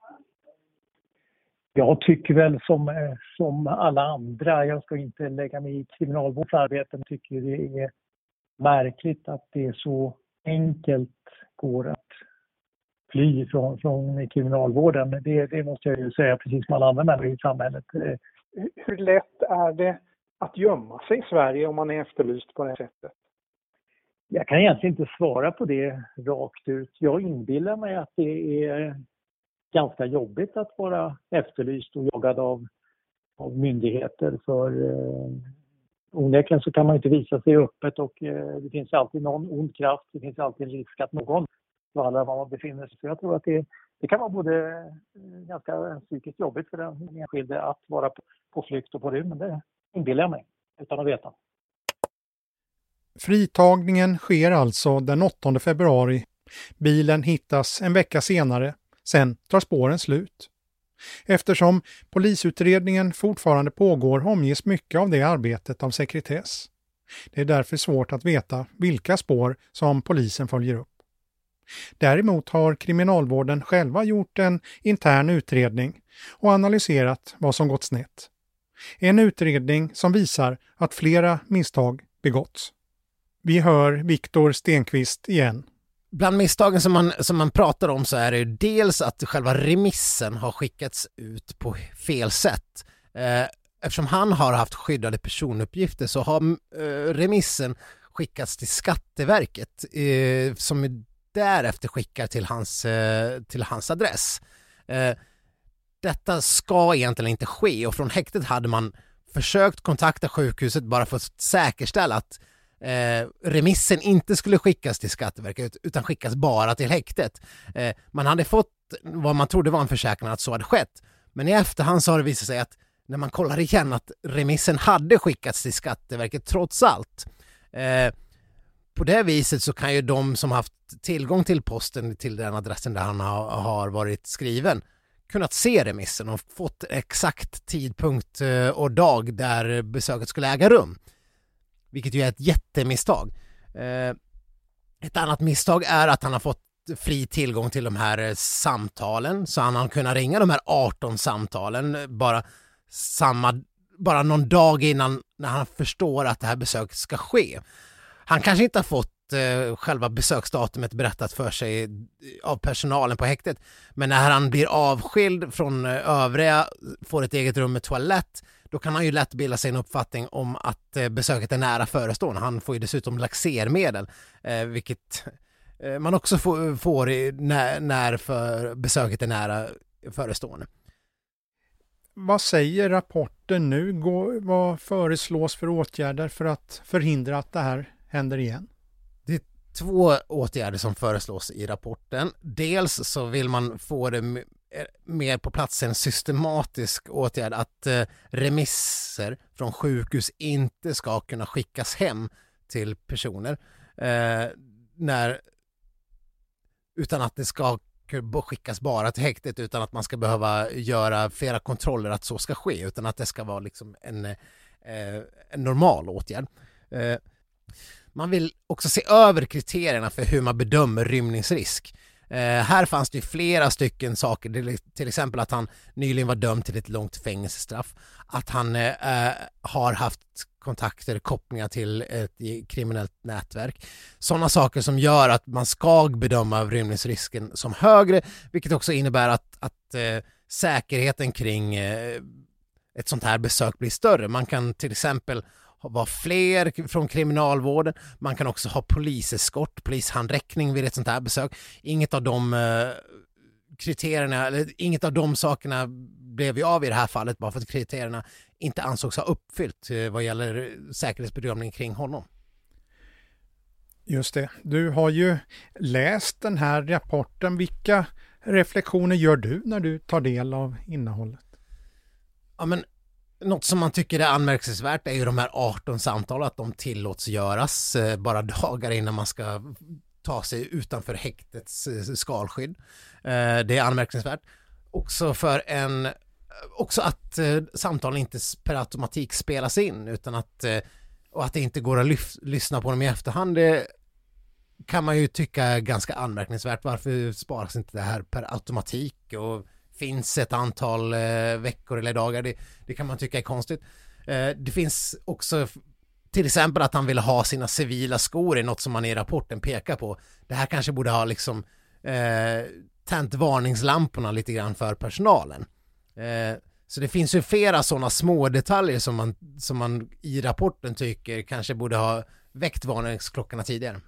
Jag tycker väl som, som alla andra, jag ska inte lägga mig i kriminalvårdsarbeten, tycker det är märkligt att det är så enkelt går att fly från, från kriminalvården. Det, det måste jag ju säga, precis som alla andra människor i samhället. Hur lätt är det att gömma sig i Sverige om man är efterlyst på det sättet? Jag kan egentligen inte svara på det rakt ut. Jag inbillar mig att det är ganska jobbigt att vara efterlyst och jagad av, av myndigheter. För eh, onekligen så kan man inte visa sig öppet, och eh, det finns alltid någon ond kraft. Det finns alltid en risk att någon vallar var man befinner sig. Så jag tror att det, det kan vara både eh, ganska psykiskt jobbigt för den enskilde att vara på, på flykt och på rymmen. Det inbillar jag mig utan att veta. Fritagningen sker alltså den åttonde februari. Bilen hittas en vecka senare. Sen tar spåren slut. Eftersom polisutredningen fortfarande pågår omges mycket av det arbetet av sekretess. Det är därför svårt att veta vilka spår som polisen följer upp. Däremot har kriminalvården själva gjort en intern utredning och analyserat vad som gått snett. En utredning som visar att flera misstag begåtts. Vi hör Viktor Stenqvist igen. Bland misstagen som man, som man pratar om så är det dels att själva remissen har skickats ut på fel sätt. Eh, eftersom han har haft skyddade personuppgifter så har eh, remissen skickats till Skatteverket eh, som därefter skickar till hans, eh, till hans adress. Eh, detta ska egentligen inte ske, och från häktet hade man försökt kontakta sjukhuset bara för att säkerställa att Eh, remissen inte skulle skickas till Skatteverket utan skickas bara till häktet. Eh, man hade fått vad man trodde var en försäkran att så hade skett, men i efterhand så har det visat sig att när man kollar igen att remissen hade skickats till Skatteverket trots allt. Eh, på det viset så kan ju de som haft tillgång till posten till den adressen där han har, har varit skriven kunnat se remissen och fått exakt tidpunkt och dag där besöket skulle äga rum. Vilket ju är ett jättemisstag. Eh, ett annat misstag är att han har fått fri tillgång till de här samtalen. Så han har kunnat ringa de här arton samtalen bara, samma, bara någon dag innan när han förstår att det här besöket ska ske. Han kanske inte har fått eh, själva besöksdatumet berättat för sig av personalen på häktet. Men när han blir avskild från övriga, får ett eget rum med toalett, då kan han ju lätt bilda sig en uppfattning om att eh, besöket är nära förestående. Han får ju dessutom laxermedel, eh, vilket eh, man också får, får i, när, när för besöket är nära förestående. Vad säger rapporten nu? Gå, vad föreslås för åtgärder för att förhindra att det här händer igen? Det är två åtgärder som föreslås i rapporten. Dels så vill man få det mer på plats en systematisk åtgärd att eh, remisser från sjukhus inte ska kunna skickas hem till personer eh, när, utan att det ska skickas bara till häktet, utan att man ska behöva göra flera kontroller att så ska ske, utan att det ska vara liksom en, eh, en normal åtgärd. Eh, man vill också se över kriterierna för hur man bedömer rymningsrisk. Eh, här fanns det flera stycken saker, till, till exempel att han nyligen var dömd till ett långt fängelsestraff, att han eh, har haft kontakter, kopplingar till ett kriminellt nätverk. Sådana saker som gör att man ska bedöma rymningsrisken som högre, vilket också innebär att, att eh, säkerheten kring eh, ett sånt här besök blir större. Man kan till exempel vara fler från kriminalvården. Man kan också ha poliseskort, polishandräckning vid ett sånt här besök. Inget av de eh, kriterierna, eller inget av de sakerna blev ju av i det här fallet bara för att kriterierna inte ansågs ha uppfyllt eh, vad gäller säkerhetsbedömning kring honom. Just det. Du har ju läst den här rapporten. Vilka reflektioner gör du när du tar del av innehållet? Ja, men något som man tycker är anmärkningsvärt är ju de här arton samtal, att de tillåts göras eh, bara dagar innan man ska ta sig utanför häktets eh, skalskydd. Eh, det är anmärkningsvärt. Också för en också att eh, samtalen inte per automatik spelas in, utan att eh, och att det inte går att lyf- lyssna på dem i efterhand. Det kan man ju tycka är ganska anmärkningsvärt. Varför sparas inte det här per automatik och finns ett antal eh, veckor eller dagar? Det, det kan man tycka är konstigt. Eh, det finns också till exempel att han vill ha sina civila skor, i något som man i rapporten pekar på. Det här kanske borde ha liksom eh, tänt varningslamporna lite grann för personalen. Eh, så det finns ju flera sådana små detaljer som man, som man i rapporten tycker kanske borde ha väckt varningsklockorna tidigare.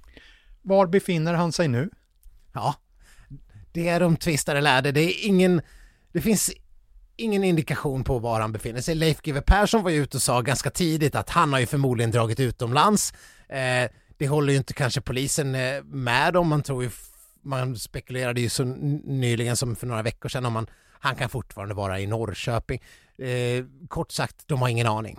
Var befinner han sig nu? Ja, det är de tvistade lärde. Det är ingen, det finns ingen indikation på var han befinner sig. Leif G W Persson var ju ute och sa ganska tidigt att han har ju förmodligen dragit utomlands. Eh, det håller ju inte kanske polisen med om. Man tror ju, man spekulerade ju så nyligen som för några veckor sedan om man, han kan fortfarande vara i Norrköping. Eh, kort sagt, de har ingen aning.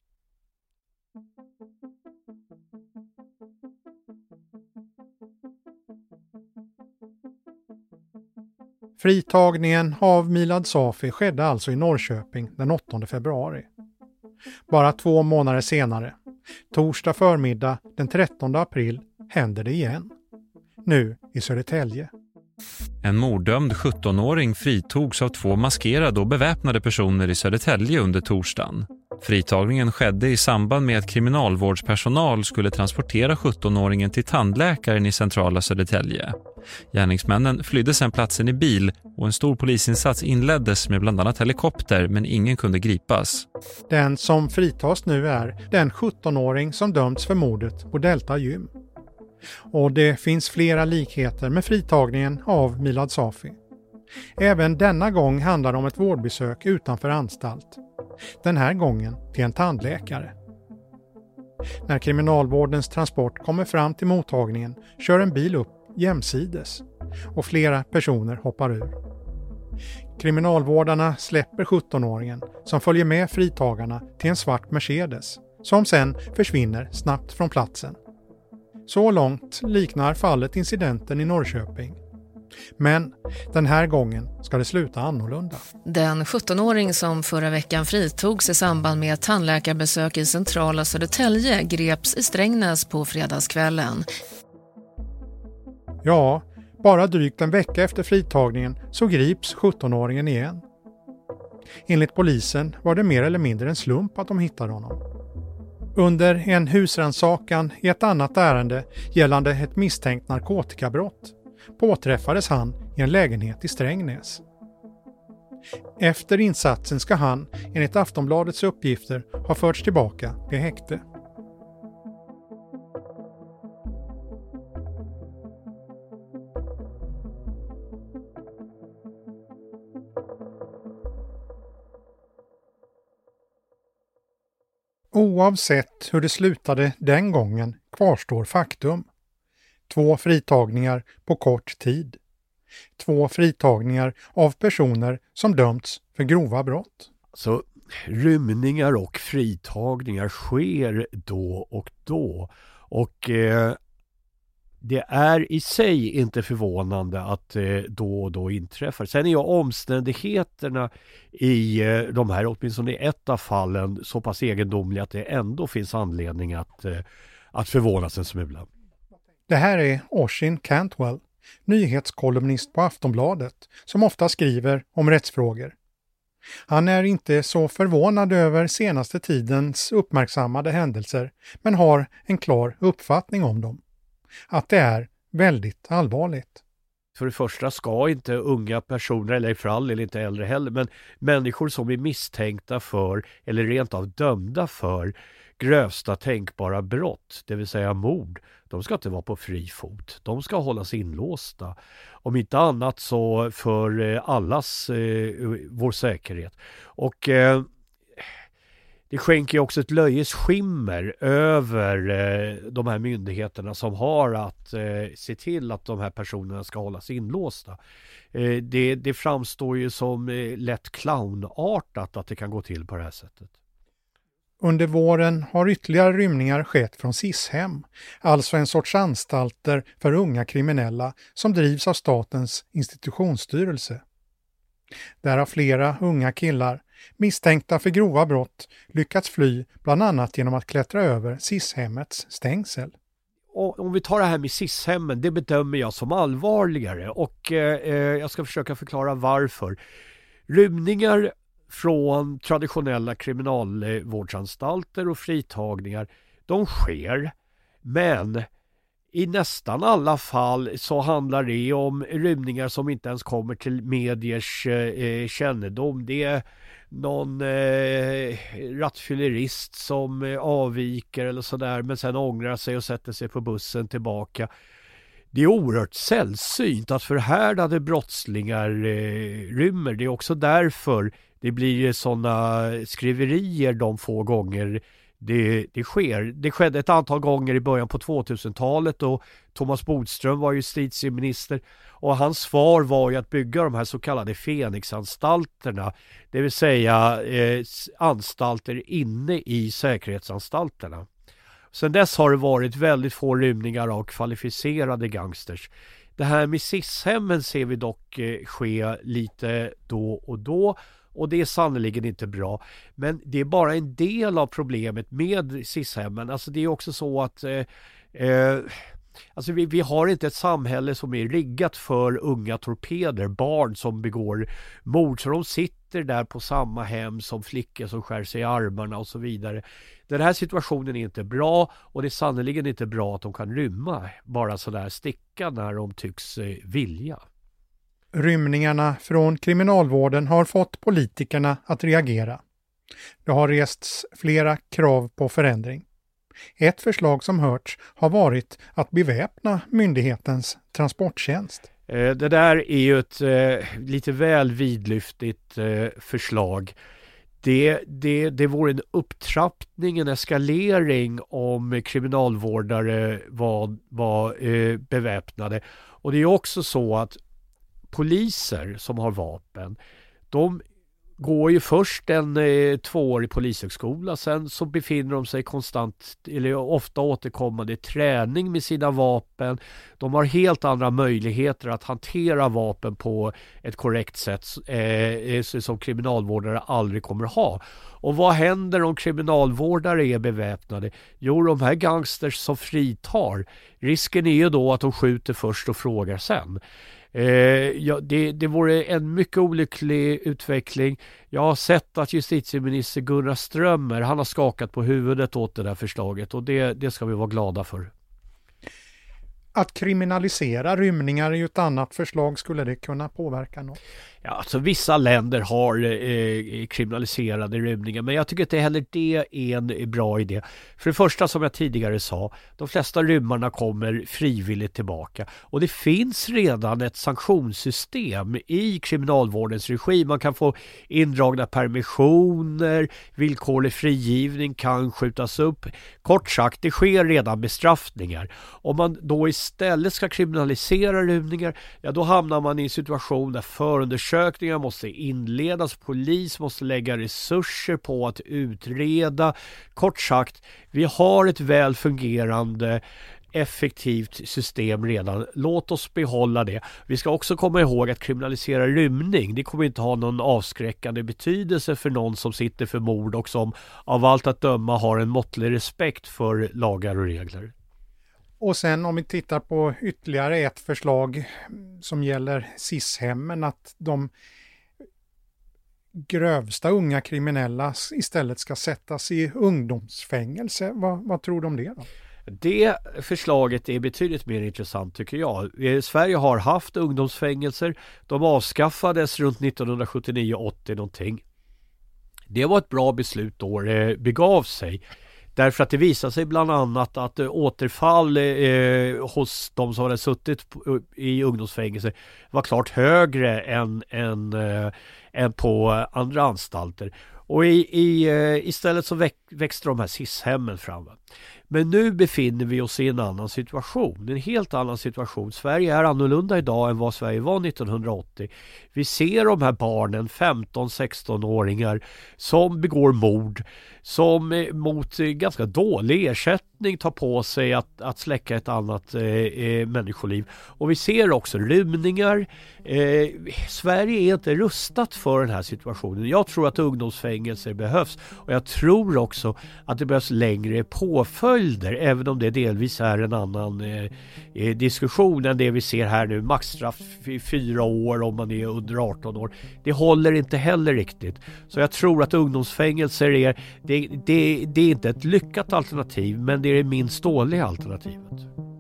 Fritagningen av Milad Safi skedde alltså i Norrköping den åttonde februari. Bara två månader senare, torsdag förmiddag den trettonde april, händer det igen. Nu i Södertälje. En morddömd sjuttonåring fritogs av två maskerade och beväpnade personer i Södertälje under torsdagen. Fritagningen skedde i samband med att kriminalvårdspersonal skulle transportera sjuttonåringen till tandläkaren i centrala Södertälje. Gärningsmännen flydde sedan platsen i bil och en stor polisinsats inleddes med bland annat helikopter, men ingen kunde gripas. Den som fritas nu är den sjuttonåring som dömts för mordet på Delta Gym. Och det finns flera likheter med fritagningen av Milad Safi. Även denna gång handlar det om ett vårdbesök utanför anstalt. Den här gången till en tandläkare. När kriminalvårdens transport kommer fram till mottagningen kör en bil upp jämsides och flera personer hoppar ur. Kriminalvårdarna släpper sjuttonåringen som följer med fritagarna till en svart Mercedes som sen försvinner snabbt från platsen. Så långt liknar fallet incidenten i Norrköping. Men den här gången ska det sluta annorlunda. Den sjuttonåring som förra veckan fritogs i samband med ett tandläkarbesök i centrala Södertälje greps i Strängnäs på fredagskvällen. Ja, bara drygt en vecka efter fritagningen så grips sjuttonåringen igen. Enligt polisen var det mer eller mindre en slump att de hittade honom. Under en husrannsakan i ett annat ärende gällande ett misstänkt narkotikabrott påträffades han i en lägenhet i Strängnäs. Efter insatsen ska han, enligt Aftonbladets uppgifter, ha förts tillbaka till häkte. Oavsett hur det slutade den gången kvarstår faktum. Två fritagningar på kort tid. Två fritagningar av personer som dömts för grova brott. Så rymningar och fritagningar sker då och då. Och eh, det är i sig inte förvånande att eh, då och då inträffar. Sen är ju omständigheterna i eh, de här, åtminstone i ett av fallen, så pass egendomliga att det ändå finns anledning att, eh, att förvånas en smula. Det här är Oisin Cantwell nyhetskolumnist på Aftonbladet som ofta skriver om rättsfrågor. Han är inte så förvånad över senaste tidens uppmärksammade händelser men har en klar uppfattning om dem. Att det är väldigt allvarligt. För det första ska inte unga personer, eller för all eller inte äldre heller, men människor som är misstänkta för eller rent av dömda för grövsta tänkbara brott, det vill säga mord, de ska inte vara på fri fot. De ska hållas inlåsta. Om inte annat så för allas eh, vår säkerhet. Och eh, det skänker också ett löjes skimmer över eh, de här myndigheterna som har att eh, se till att de här personerna ska hållas inlåsta. Eh, det, det framstår ju som eh, lätt clownartat att det kan gå till på det här sättet. Under våren har ytterligare rymningar skett från SIS-hem, alltså en sorts anstalter för unga kriminella som drivs av statens institutionsstyrelse. Där har flera unga killar misstänkta för grova brott lyckats fly bland annat genom att klättra över SIS-hemmets stängsel. Och om vi tar det här med SIS-hemmen, det bedömer jag som allvarligare och eh, jag ska försöka förklara varför. Rymningar från traditionella kriminalvårdsanstalter och fritagningar, de sker, men i nästan alla fall så handlar det om rymningar som inte ens kommer till mediers eh, kännedom. Det är någon eh, rattfyllerist som eh, avviker eller sådär, men sen ångrar sig och sätter sig på bussen tillbaka. Det är oerhört sällsynt att förhärdade brottslingar eh, rymmer. Det är också därför det blir sådana skriverier de få gånger det, det sker. Det skedde ett antal gånger i början på tvåtusentalet och Thomas Bodström var justitieminister och hans svar var ju att bygga de här så kallade Fenixanstalterna, det vill säga eh, anstalter inne i säkerhetsanstalterna. Sedan dess har det varit väldigt få rymningar av kvalificerade gangsters. Det här med SIS-hemmen ser vi dock eh, ske lite då och då. Och det är sannoliken inte bra. Men det är bara en del av problemet med SIS-hemmen. Alltså det är också så att eh, eh, alltså vi, vi har inte ett samhälle som är riggat för unga torpeder, barn som begår mord. Så de sitter där på samma hem som flickor som skär sig i armarna och så vidare. Den här situationen är inte bra och det är sannoliken inte bra att de kan rymma bara sådär sticka när de tycks eh, vilja. Rymningarna från kriminalvården har fått politikerna att reagera. Det har rests flera krav på förändring. Ett förslag som hörts har varit att beväpna myndighetens transporttjänst. Det där är ju ett eh, lite väl vidlyftigt eh, förslag. Det, det, det vore en upptrappning, en eskalering om kriminalvårdare var, var eh, beväpnade. Och det är också så att poliser som har vapen, de går ju först en eh, tvåårig polishögskola, sen så befinner de sig konstant eller ofta återkommande i träning med sina vapen. De har helt andra möjligheter att hantera vapen på ett korrekt sätt eh, som kriminalvårdare aldrig kommer ha. Och vad händer om kriminalvårdare är beväpnade? Jo, de här gangsters som fritar, risken är ju då att de skjuter först och frågar sen. Eh, ja, det, det vore en mycket olycklig utveckling. Jag har sett att justitieminister Gunnar Strömmer, han har skakat på huvudet åt det där förslaget och det, det ska vi vara glada för. Att kriminalisera rymningar är ju ett annat förslag. Skulle det kunna påverka något? Ja, alltså vissa länder har eh, kriminaliserade rymningar, men jag tycker inte heller det är en bra idé. För det första, som jag tidigare sa, de flesta rymmarna kommer frivilligt tillbaka. Och det finns redan ett sanktionssystem i kriminalvårdens regi. Man kan få indragna permissioner, villkorlig frigivning kan skjutas upp. Kort sagt, det sker redan bestraffningar. Om man då istället ska kriminalisera rymningar, ja då hamnar man i en situation där förundersökningar måste inledas, polis måste lägga resurser på att utreda. Kort sagt, vi har ett väl fungerande effektivt system redan. Låt oss behålla det. Vi ska också komma ihåg att kriminalisera rymning, det kommer inte ha någon avskräckande betydelse för någon som sitter för mord och som av allt att döma har en måttlig respekt för lagar och regler. Och sen om vi tittar på ytterligare ett förslag som gäller S I S-hemmen, att de grövsta unga kriminella istället ska sättas i ungdomsfängelse. Vad, vad tror du om det då? Det förslaget är betydligt mer intressant tycker jag. Sverige har haft ungdomsfängelser. De avskaffades runt nittonhundrasjuttionio åttio någonting. Det var ett bra beslut då det begav sig. Därför att det visade sig bland annat att återfall eh, hos de som hade suttit på, i ungdomsfängelse var klart högre än, än, eh, än på andra anstalter. Och i, i, eh, istället så väx, växte de här S I S-hemmen fram. Men nu befinner vi oss i en annan situation, en helt annan situation. Sverige är annorlunda idag än vad Sverige var nittonhundraåttio. Vi ser de här barnen, femton-sexton-åringar som begår mord, som mot ganska dålig ersättning tar på sig att, att släcka ett annat eh, människoliv. Och vi ser också rymningar. Eh, Sverige är inte rustat för den här situationen. Jag tror att ungdomsfängelser behövs och jag tror också att det behövs längre påföljder, även om det delvis är en annan eh, diskussion än det vi ser här nu. Maxstraff i fyra år om man är under arton år. Det håller inte heller riktigt. Så jag tror att ungdomsfängelser är det, det, det är inte ett lyckat alternativ, men det är det minst dåliga alternativet.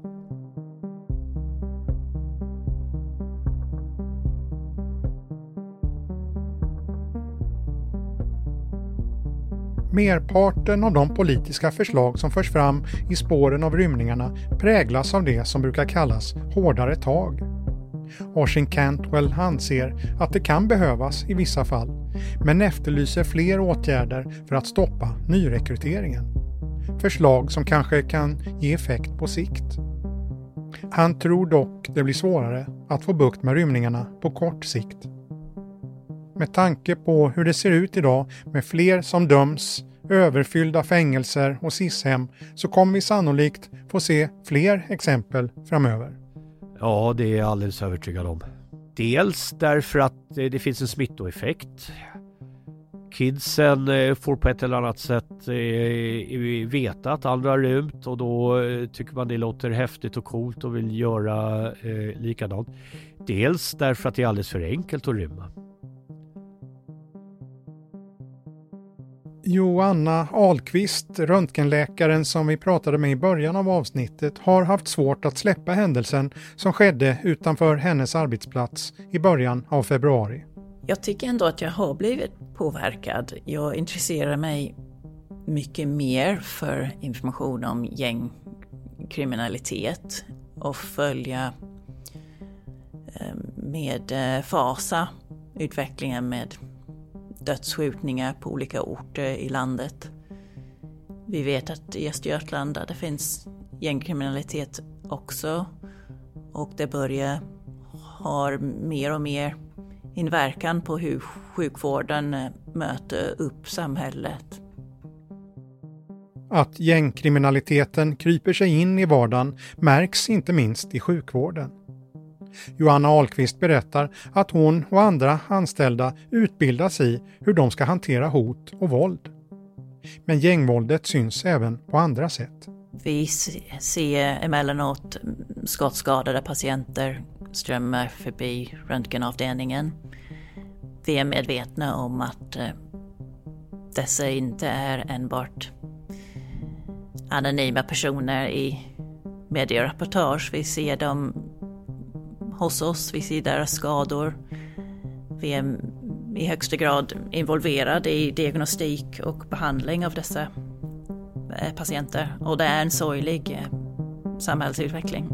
Merparten av de politiska förslag som förs fram i spåren av rymningarna präglas av det som brukar kallas hårdare tag. Oisin Cantwell anser att det kan behövas i vissa fall, men efterlyser fler åtgärder för att stoppa nyrekryteringen. Förslag som kanske kan ge effekt på sikt. Han tror dock det blir svårare att få bukt med rymningarna på kort sikt. Med tanke på hur det ser ut idag med fler som döms, överfyllda fängelser och S I S-hem, så kommer vi sannolikt få se fler exempel framöver. Ja, det är jag alldeles övertygad om. Dels därför att det finns en smittoeffekt. Kidsen får på ett eller annat sätt veta att andra har rymt och då tycker man det låter häftigt och coolt och vill göra likadant. Dels därför att det är alldeles för enkelt att rymma. Joanna Ahlqvist, röntgenläkaren som vi pratade med i början av avsnittet, har haft svårt att släppa händelsen som skedde utanför hennes arbetsplats i början av februari. Jag tycker ändå att jag har blivit påverkad. Jag intresserar mig mycket mer för information om gängkriminalitet och följa med fasa utvecklingen med dödsskjutningar på olika orter i landet. Vi vet att i Östergötland där det finns gängkriminalitet också, och det börjar ha mer och mer inverkan på hur sjukvården möter upp samhället. Att gängkriminaliteten kryper sig in i vardagen märks inte minst i sjukvården. Joanna Ahlqvist berättar att hon och andra anställda utbildas i hur de ska hantera hot och våld. Men gängvåldet syns även på andra sätt. Vi ser emellanåt skottskadade patienter strömmar förbi röntgenavdelningen. Vi är medvetna om att dessa inte är enbart anonyma personer i medierapportage. Vi ser dem hos oss, vi ser deras skador. Vi är i högsta grad involverade i diagnostik och behandling av dessa patienter. Och det är en sorglig samhällsutveckling.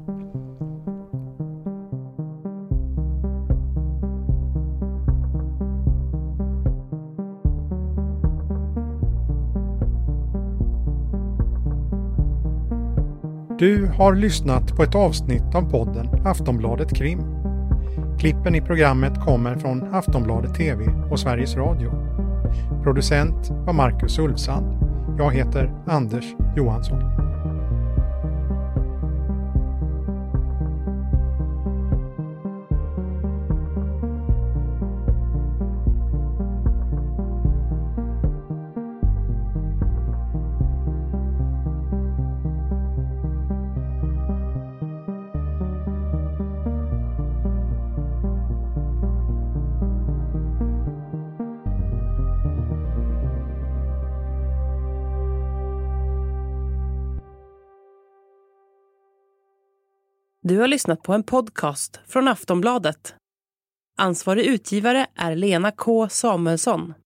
Du har lyssnat på ett avsnitt av podden Aftonbladet Krim. Klippen i programmet kommer från Aftonbladet T V och Sveriges Radio. Producent var Marcus Ulfsand. Jag heter Anders Johansson. Du har lyssnat på en podcast från Aftonbladet. Ansvarig utgivare är Lena K. Samuelsson.